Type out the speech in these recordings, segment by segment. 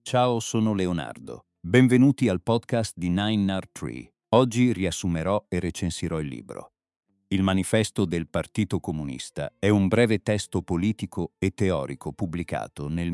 Ciao, sono Leonardo. Benvenuti al podcast di 9R3. Oggi riassumerò e recensirò il libro. Il manifesto del Partito Comunista è un breve testo politico e teorico pubblicato nel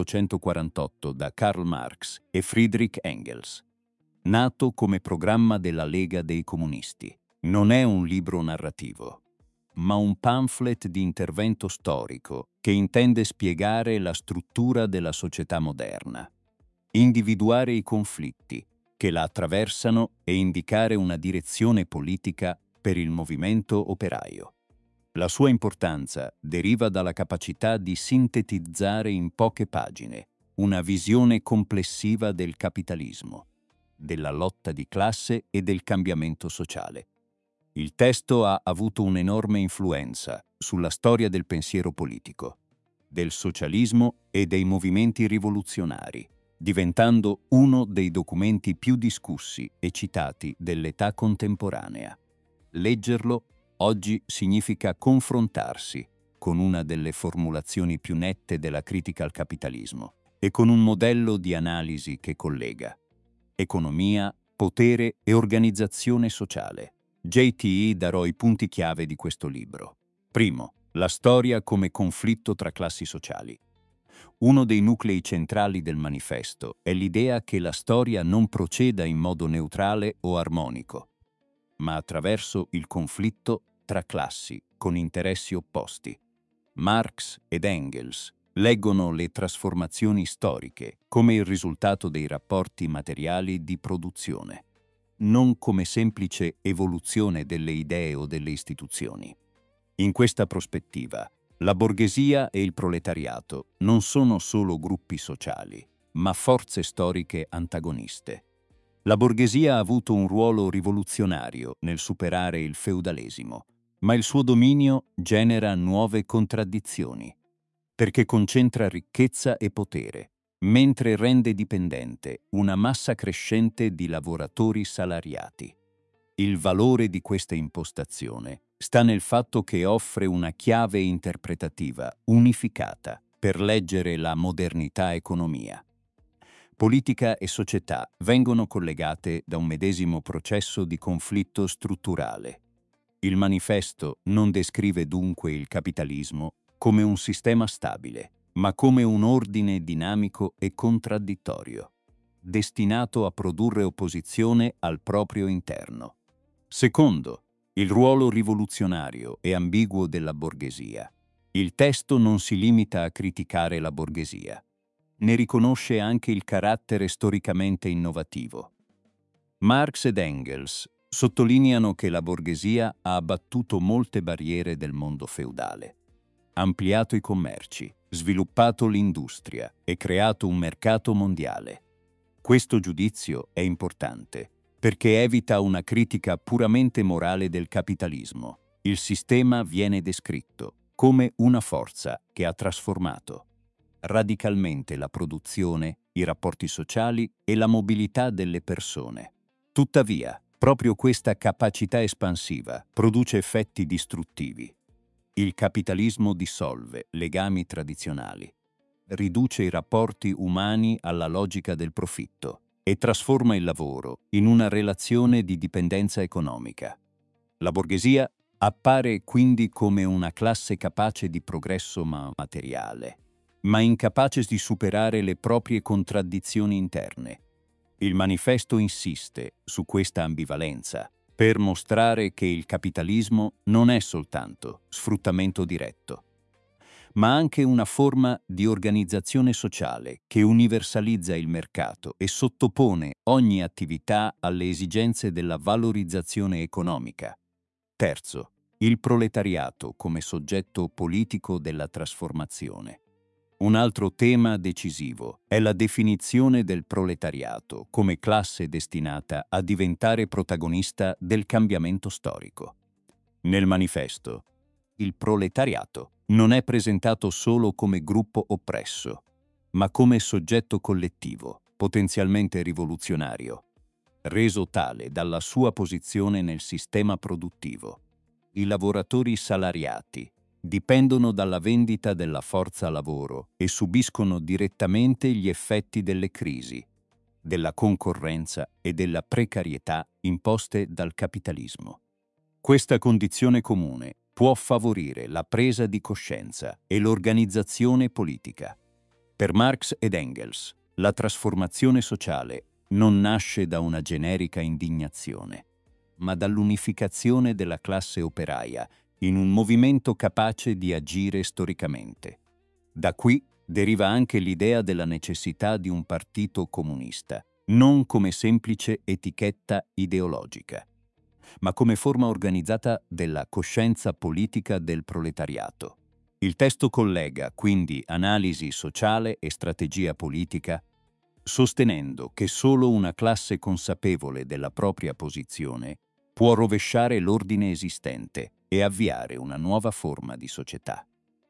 1848 da Karl Marx e Friedrich Engels. Nato come programma della Lega dei Comunisti. Non è un libro narrativo, ma un pamphlet di intervento storico che intende spiegare la struttura della società moderna, individuare i conflitti che la attraversano e indicare una direzione politica per il movimento operaio. La sua importanza deriva dalla capacità di sintetizzare in poche pagine una visione complessiva del capitalismo, della lotta di classe e del cambiamento sociale. Il testo ha avuto un'enorme influenza sulla storia del pensiero politico, del socialismo e dei movimenti rivoluzionari, diventando uno dei documenti più discussi e citati dell'età contemporanea. Leggerlo oggi significa confrontarsi con una delle formulazioni più nette della critica al capitalismo e con un modello di analisi che collega economia, potere e organizzazione sociale. JTE darò i punti chiave di questo libro. Primo, la storia come conflitto tra classi sociali. Uno dei nuclei centrali del manifesto è l'idea che la storia non proceda in modo neutrale o armonico, ma attraverso il conflitto tra classi con interessi opposti. Marx ed Engels leggono le trasformazioni storiche come il risultato dei rapporti materiali di produzione, non come semplice evoluzione delle idee o delle istituzioni. In questa prospettiva, la borghesia e il proletariato non sono solo gruppi sociali, ma forze storiche antagoniste. La borghesia ha avuto un ruolo rivoluzionario nel superare il feudalesimo, ma il suo dominio genera nuove contraddizioni, perché concentra ricchezza e potere, mentre rende dipendente una massa crescente di lavoratori salariati. Il valore di questa impostazione sta nel fatto che offre una chiave interpretativa unificata per leggere la modernità economia. Politica e società vengono collegate da un medesimo processo di conflitto strutturale. Il manifesto non descrive dunque il capitalismo come un sistema stabile, ma come un ordine dinamico e contraddittorio, destinato a produrre opposizione al proprio interno. Secondo, il ruolo rivoluzionario e ambiguo della borghesia. Il testo non si limita a criticare la borghesia, ne riconosce anche il carattere storicamente innovativo. Marx ed Engels sottolineano che la borghesia ha abbattuto molte barriere del mondo feudale, ampliato i commerci, sviluppato l'industria e creato un mercato mondiale. Questo giudizio è importante perché evita una critica puramente morale del capitalismo. Il sistema viene descritto come una forza che ha trasformato radicalmente la produzione, i rapporti sociali e la mobilità delle persone. Tuttavia, proprio questa capacità espansiva produce effetti distruttivi. Il capitalismo dissolve legami tradizionali, riduce i rapporti umani alla logica del profitto e trasforma il lavoro in una relazione di dipendenza economica. La borghesia appare quindi come una classe capace di progresso materiale, ma incapace di superare le proprie contraddizioni interne. Il manifesto insiste su questa ambivalenza per mostrare che il capitalismo non è soltanto sfruttamento diretto, ma anche una forma di organizzazione sociale che universalizza il mercato e sottopone ogni attività alle esigenze della valorizzazione economica. Terzo, il proletariato come soggetto politico della trasformazione. Un altro tema decisivo è la definizione del proletariato come classe destinata a diventare protagonista del cambiamento storico. Nel manifesto, il proletariato non è presentato solo come gruppo oppresso, ma come soggetto collettivo, potenzialmente rivoluzionario, reso tale dalla sua posizione nel sistema produttivo. I lavoratori salariati, dipendono dalla vendita della forza lavoro e subiscono direttamente gli effetti delle crisi, della concorrenza e della precarietà imposte dal capitalismo. Questa condizione comune può favorire la presa di coscienza e l'organizzazione politica. Per Marx ed Engels, la trasformazione sociale non nasce da una generica indignazione, ma dall'unificazione della classe operaia in un movimento capace di agire storicamente. Da qui deriva anche l'idea della necessità di un partito comunista, non come semplice etichetta ideologica, ma come forma organizzata della coscienza politica del proletariato. Il testo collega quindi analisi sociale e strategia politica, sostenendo che solo una classe consapevole della propria posizione può rovesciare l'ordine esistente e avviare una nuova forma di società.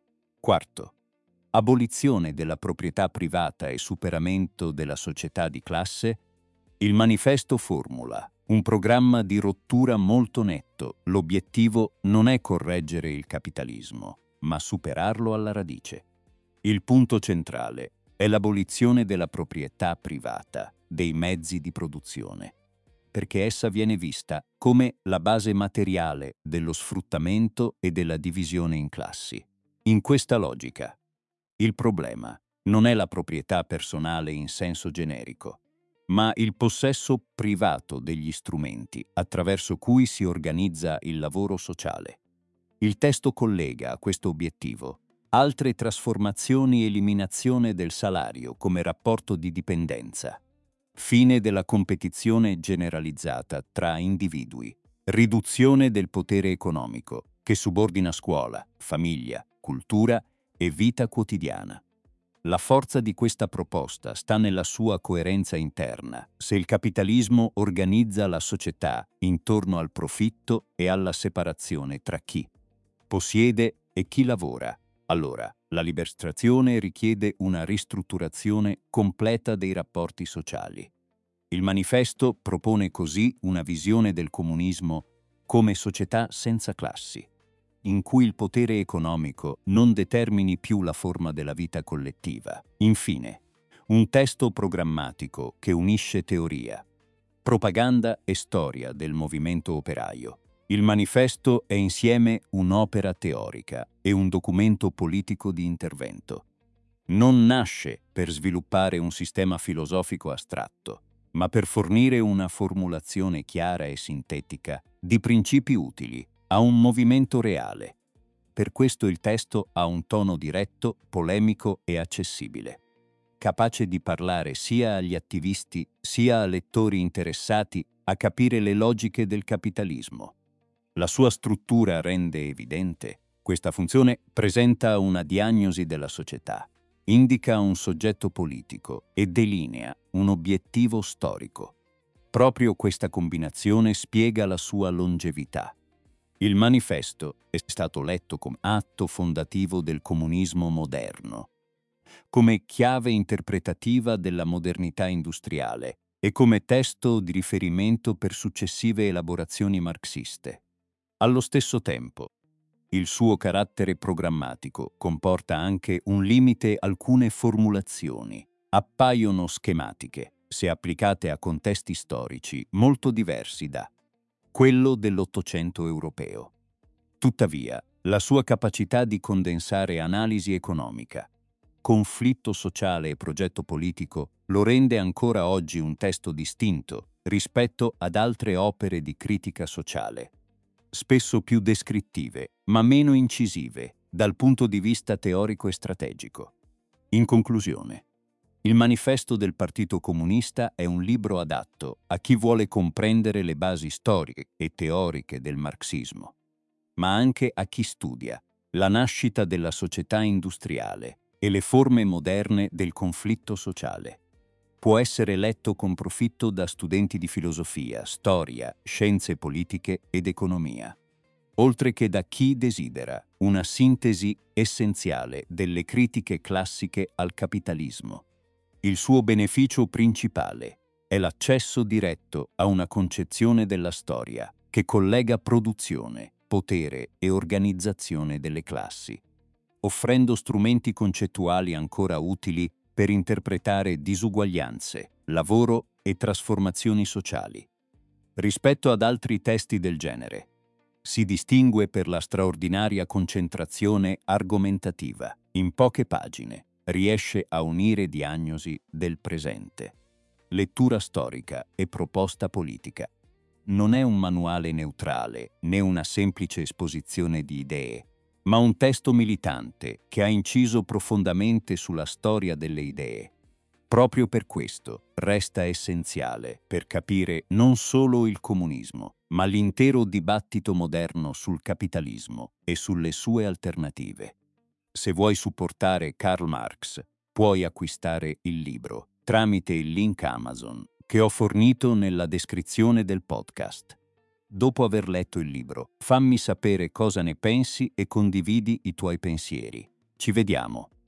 Quarto, abolizione della proprietà privata e superamento della società di classe. Il manifesto formula un programma di rottura molto netto. L'obiettivo non è correggere il capitalismo, ma superarlo alla radice. Il punto centrale è l'abolizione della proprietà privata dei mezzi di produzione, perché essa viene vista come la base materiale dello sfruttamento e della divisione in classi. In questa logica, il problema non è la proprietà personale in senso generico, ma il possesso privato degli strumenti attraverso cui si organizza il lavoro sociale. Il testo collega a questo obiettivo altre trasformazioni: eliminazione del salario come rapporto di dipendenza, fine della competizione generalizzata tra individui, riduzione del potere economico che subordina scuola, famiglia, cultura e vita quotidiana. La forza di questa proposta sta nella sua coerenza interna. Se il capitalismo organizza la società intorno al profitto e alla separazione tra chi possiede e chi lavora, allora la liberazione richiede una ristrutturazione completa dei rapporti sociali. Il manifesto propone così una visione del comunismo come società senza classi, in cui il potere economico non determini più la forma della vita collettiva. Infine, un testo programmatico che unisce teoria, propaganda e storia del movimento operaio. Il manifesto è insieme un'opera teorica e un documento politico di intervento. Non nasce per sviluppare un sistema filosofico astratto, ma per fornire una formulazione chiara e sintetica di principi utili a un movimento reale. Per questo il testo ha un tono diretto, polemico e accessibile, capace di parlare sia agli attivisti sia a lettori interessati a capire le logiche del capitalismo. La sua struttura rende evidente questa funzione, presenta una diagnosi della società, indica un soggetto politico e delinea un obiettivo storico. Proprio questa combinazione spiega la sua longevità. Il manifesto è stato letto come atto fondativo del comunismo moderno, come chiave interpretativa della modernità industriale e come testo di riferimento per successive elaborazioni marxiste. Allo stesso tempo, il suo carattere programmatico comporta anche un limite: alcune formulazioni appaiono schematiche se applicate a contesti storici molto diversi da quello dell'Ottocento europeo. Tuttavia, la sua capacità di condensare analisi economica, conflitto sociale e progetto politico lo rende ancora oggi un testo distinto rispetto ad altre opere di critica sociale, spesso più descrittive, ma meno incisive dal punto di vista teorico e strategico. In conclusione, il manifesto del Partito Comunista è un libro adatto a chi vuole comprendere le basi storiche e teoriche del marxismo, ma anche a chi studia la nascita della società industriale e le forme moderne del conflitto sociale. Può essere letto con profitto da studenti di filosofia, storia, scienze politiche ed economia, oltre che da chi desidera una sintesi essenziale delle critiche classiche al capitalismo. Il suo beneficio principale è l'accesso diretto a una concezione della storia che collega produzione, potere e organizzazione delle classi, offrendo strumenti concettuali ancora utili per interpretare disuguaglianze, lavoro e trasformazioni sociali. Rispetto ad altri testi del genere, si distingue per la straordinaria concentrazione argomentativa. In poche pagine riesce a unire diagnosi del presente, lettura storica e proposta politica. Non è un manuale neutrale né una semplice esposizione di idee, ma un testo militante che ha inciso profondamente sulla storia delle idee. Proprio per questo resta essenziale per capire non solo il comunismo, ma l'intero dibattito moderno sul capitalismo e sulle sue alternative. Se vuoi supportare Karl Marx, puoi acquistare il libro tramite il link Amazon che ho fornito nella descrizione del podcast. Dopo aver letto il libro, fammi sapere cosa ne pensi e condividi i tuoi pensieri. Ci vediamo.